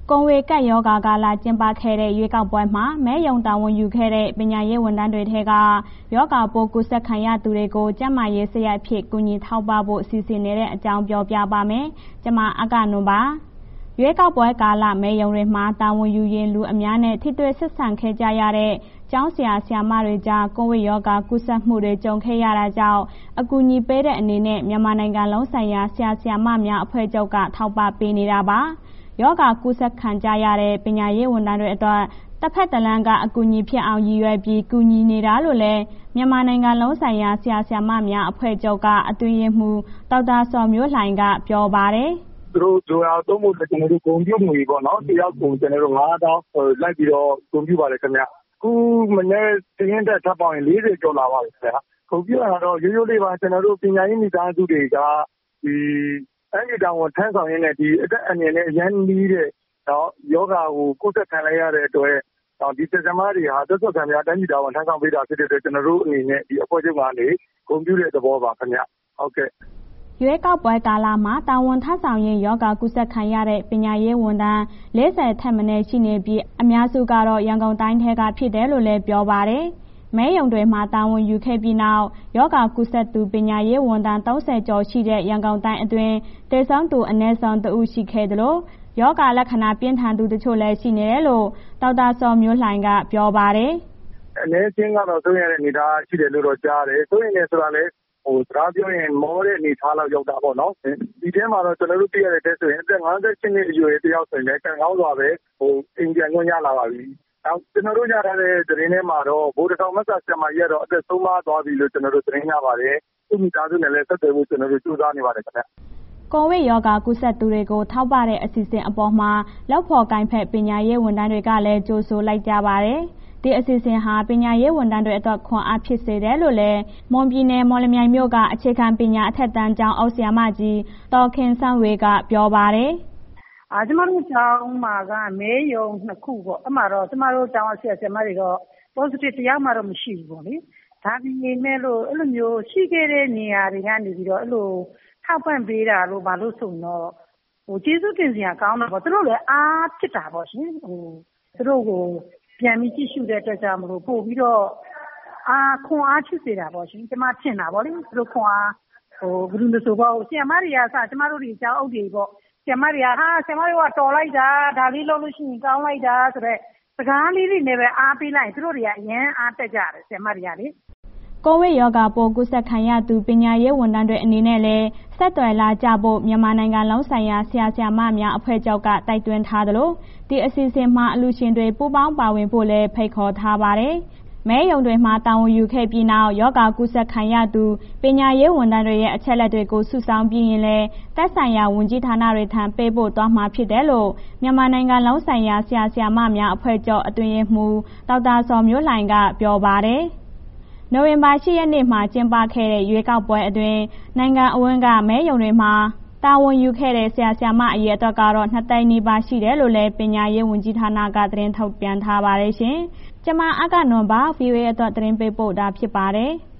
ကိုဗစ်ကပ်ရောဂါကာလကျင်းပခဲ့တဲ့ရွေးကောက်ပွဲမှာမဲရုံတာဝန်ယူခဲ့တဲ့ပညာရေးဝန်ထမ်းတွေထဲကရောဂါပိုးကူးစက်ခံရသူတွေကိုကျန်းမာရေးစရိတ်အဖြစ်ကူညီထောက်ပံ့ဖို့စီစဉ်နေတဲ့အကြောင်းပြောပြပါမယ်။ကျွန်မအဂ္ဂနွန်ပါ။ရွေးကောက်ပွဲကာလမဲရုံတွေမှာတာဝန်ယူရင်းလူအများနဲ့ထိတွေ့ဆက်ဆံခဲ့ကြရတဲ့ကျောင်းဆရာဆရာမတွေကြားကိုဗစ်ရောဂါကူးစက်မှုတွေကြုံခဲ့ရတာကြောင့်အကူအညီပေးတဲ့အနေနဲ့မြန်မာနိုင်ငံလုံးဆိုင်ရာဆရာဆရာမများအဖွဲ့ချုပ်ကထောက်ပံ့ပေးနေတာပါ။ရောဂါကူးစက်ခံကြရတဲ့ပညာရေးဝန်ထမ်းတွေအတွက်တစ်ဖက်တစ်လမ်းကအကူအညီဖြစ်အောင်ရည်ရွယ်ပြီးကူညီနေတာလို့လည်းမြန်မာနိုင်ငံလုံးဆိုင်ရာဆရာဆရာမများအဖွဲ့ချုပ်ကအတွင်းရေးမှူးဒေါက်တာစောမျိုးလှိုင်ကပြောပါတယ်။သူတို့လိုရာသုံးဖို့ကျွန်တော်တို့ဂုဏ်ပြုငွေပေါ့နော်တယောက်ကိုကျွန်တော်တို့9000လိုက်ပြီးတော့ဂုဏ်ပြုပါတယ်ခင်ဗျ။ခုမနေ့တင်းတက်ထပ်ပေါင်းရင်40ကျော်လာပါပြီခင်ဗျ။ဂုဏ်ပြုရတော့ရိုးရိုးလေးပါကျွန်တော်တို့ပညာရေးမိသားစုတွေကဒီအဲ့ဒီတောင်ဝန်ထမ်းဆောင်ရင်းနဲ့ဒီအသက်အန္တရာယ်နဲ့အရန်နီးတဲ့ယောဂါကိုကိုယ်ဆက်ခံလိုက်ရတဲ့အတွက်ဒီစက်သမားတွေဟာသက်သက်ခံများတိုင်းပြည်တောင်ဝန်ထမ်းဆောင်ပေးတာဖြစ်တဲ့အတွက်ကျွန်တော်တို့အနေနဲ့ဒီအဖွဲ့ချုပ်ကနေဂုဏ်ပြုတဲ့သဘောပါခင်ဗျဟုတ်ကဲ့ရွေးကောက်ပွဲကာလမှာတာဝန်ထမ်းဆောင်ရင်ယောဂါကူးစက်ခံရတဲ့ပညာရေးဝန်ထမ်း40ထက်မနည်းရှိနေပြီးအများစုကတော့ရန်ကုန်တိုင်းထဲကဖြစ်တယ်လို့လည်းပြောပါတယ်မဲရုံတွေမှာတာဝန်ယူခဲ့ပြီးနောက်ယောဂါကူးစက်သူပညာရေးဝန်ထမ်း30ကျော်ရှိတဲ့ရန်ကုန်တိုင်းအတွင်းတေဆုံးသူအနည်းဆုံး2ဦးရှိခဲ့တယ်လို့ယောဂါလက္ခဏာပြင်းထန်သူတချို့လည်းရှိနေတယ်လို့ဒေါက်တာစောမျိုးလှိုင်ကပြောပါတယ်အနည်းချင်းကတော့စိုးရတဲ့အနေအထားရှိတယ်လို့တော့ကြားတယ်စိုးရင်လည်းဆိုတာလည်းစကားပြောရင်မောတဲ့အနေအထားလောက်ရောက်တာပေါ့နော်ဒီထဲမှာတော့ကျွန်တော်တို့သိရတဲ့တဲ့ဆိုရင်အသက်58နှစ်အရွယ်တယောက်ဆိုရင်လည်းကံကောင်းစွာပဲအိမ်ပြန်ခွင့်ရလာပါပြီနောက်ကျွန်တော်တို့ရထားတဲ့သတင်းထဲမှာတော့ဘိုးတစ်ထောင်မဆာဆရာမကြီးကတော့အသက်ဆုံးမသွားပြီလို့ကျွန်တော်တို့သတင်းရပါတယ်သူ့မိသားစုနဲ့လည်းဆက်သွယ်ဖို့ကျွန်တော်တို့ကြိုးစားနေပါတယ်ခင်ဗျကိုဗစ်ရောဂါကူးစက်သူတွေကိုထောက်ပံ့တဲ့အစီအစဉ်အပေါ်မှာလောက်ဖော်ကိုင်ဖက်ပညာရေးဝန်ထမ်းတွေကလည်းကြိုဆိုလိုက်ကြပါတယ်။ဒီအစီအစဉ်ဟာပညာရေးဝန်ထမ်းတွေအတွက်ခွန်အားဖြစ်စေတယ်လို့လည်းမွန်ပြည်နယ်မော်လမြိုင်မြို့ကအခြေခံပညာအထက်တန်းကျောင်းအုပ်ဆရာမကြီးဒေါ်ခင်ဆန်းဝေကပြောပါတယ်။ကျမတို့ကျောင်းမှာကမဲရုံ2ခုပေါ့။အဲ့မှာတော့ကျမတို့ကျောင်းဆရာဆရာမတွေတော့ positive တရားမှတော့မရှိဘူးပေါ့လေ။ဒါပေမဲ့လို့အဲ့လိုမျိုးရှိခဲ့တဲ့နေရာတွေကနေပြီးတော့အဲ့လိုထောက်ပံ့ပေးတာလို့မလို့ဆိုတော့ကျေးဇူးတင်စရာကောင်းတာပေါ့သူတို့လည်းအားဖြစ်တာပေါ့ရှင်သူတို့ကိုပြန်ပြီးကြည့်ရှုတဲ့အတွက်ကြောင့်မလို့ပို့ပြီးတော့ခွန်အားဖြစ်စေတာပေါ့ရှင်ကျမထင်တာပေါ့လေသူတို့ခွန်အားဘယ်လိုလဲဆိုတော့ဆရာမတွေကစကျမတို့တွေကျောင်းအုပ်တွေပေါ့ဆရာမတွေကဆရာမတွေကတော်လိုက်တာဒါလေးလုပ်လို့ရှိရင်ကောင်းလိုက်တာဆိုတော့စကားလေးတွေနဲ့ပဲအားပေးလိုက်သူတို့တွေကအရန်အားတက်ကြတယ်ဆရာမတွေကလေကိုဗစ်ရောဂါပိုးကူးစက်ခံရသူပညာရေးဝန်ထမ်းတွေအနေနဲ့လည်းဆက်သွယ်လာကြဖို့မြန်မာနိုင်ငံလုံးဆိုင်ရာဆရာဆရာမများအဖွဲ့ချုပ်ကတိုက်တွန်းထားသလိုဒီအစီအစဉ်မှာအလူရှင်တွေပူးပေါင်းပါဝင်ဖို့လည်းဖိတ်ခေါ်ထားပါတယ်။မဲရုံတွေမှာတာဝန်ယူခဲ့ပြီးနောက်ယောဂါကူးစက်ခံရသူပညာရေးဝန်ထမ်းတွေရဲ့အချက်အလက်တွေကိုစုဆောင်းပြီးရင်လည်းသက်ဆိုင်ရာဝန်ကြီးဌာနတွေထံပေးပို့သွားမှာဖြစ်တယ်လို့မြန်မာနိုင်ငံလုံးဆိုင်ရာဆရာဆရာမများအဖွဲ့ချုပ်အတွင်းရေးမှူးဒေါက်တာစောမျိုးလှိုင်ကပြောပါတယ်။နိုဝင်ဘာ10ရက်နေ့မှာကျင်းပခဲ့တဲ့ရွေးကောက်ပွဲအတွင်းနိုင်ငံအဝန်းကမဲရုံတွေမှာတာဝန်ယူခဲ့တဲ့ဆရာဆရာမအရေအတွက်ကတော့2သိန်းနီးပါးရှိတယ်လို့လည်းပညာရေးဝန်ကြီးဌာနကသတင်းထုတ်ပြန်ထားပါတယ်ရှင်။ကျွန်မအဂ္ဂနွန်ပါ VOA အတွက်သတင်းပေးပို့တာဖြစ်ပါတယ်။